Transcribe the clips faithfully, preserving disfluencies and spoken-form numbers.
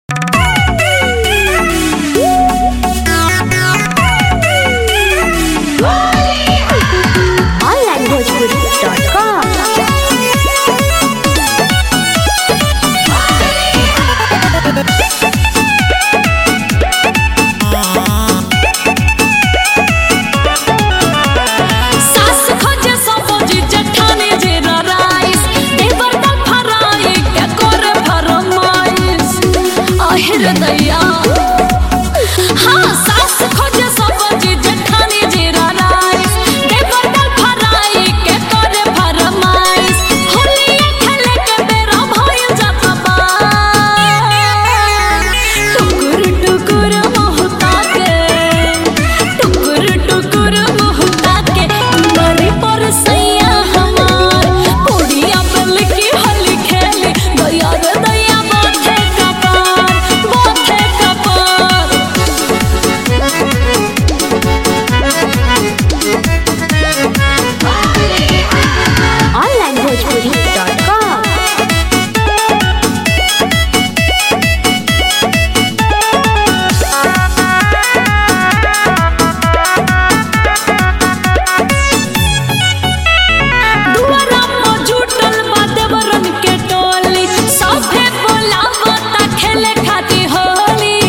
दैया हाँ सास खोजे सब्जी जेठानी जीरा राइस देवर दाल फ्राई के करे फरमाइश होलिया खेले के बेरा भइल जाता बा टुकुर टुकुर मोहता के टुकुर टुकुर मोहता के बड़ी पर सैया हमार पुड़िया बेल की होली खेली दैया रे दैया बाथे कपार बाथे कपार ऑनलाइन भोजपुरी डॉट कॉम। दुआरा पर जुटल बा देवरन के टोली सभे बोलावता खेले खातिर होली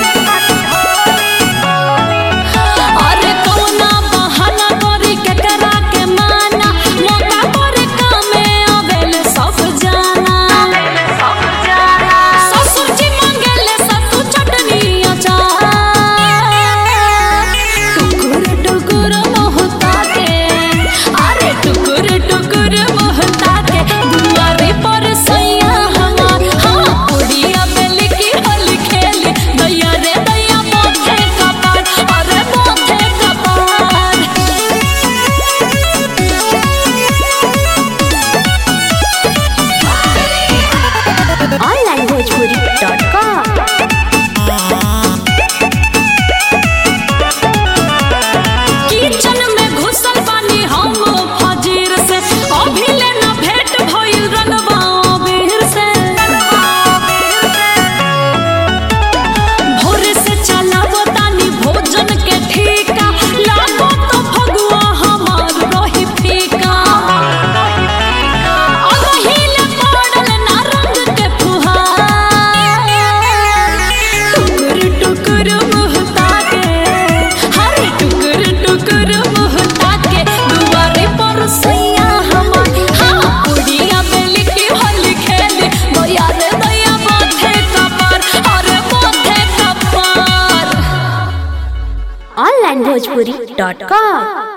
अरे कौना बहाना करी के करा के माना मौका पर कामे आवेले सब जाना ससुर जी मांगेले सत्तू चटनी अचार टुकुर टुकुर मोहता के अरे टुकुर टुकुर मोहता के दुआरे पर सैया हमार हाँ पुड़िया बेल की होली खेली दैया रे दैया बाथे कपार अरे बाथे कपार online Bhojpuri dot com. Kitchen में घुसल बानी हम फजीर से अभी लेना भेंट भइल रंगवा अबीर से भोरे से चलावो तानी भोजन के ठीका लागो तो फगुआ हमार रही फीका अगहिल पड़ल ना रंग के फुहार टुकुर टुकुर मुहता के हरे टुकुर टुकुर मुहता के दुआरे पर सैया हमार हाँ पुड़िया बेल की होली खेली दैया रे दैया बाथे कपार अरे बाथे कपार ऑनलाइन भोजपुरी डॉट कॉम।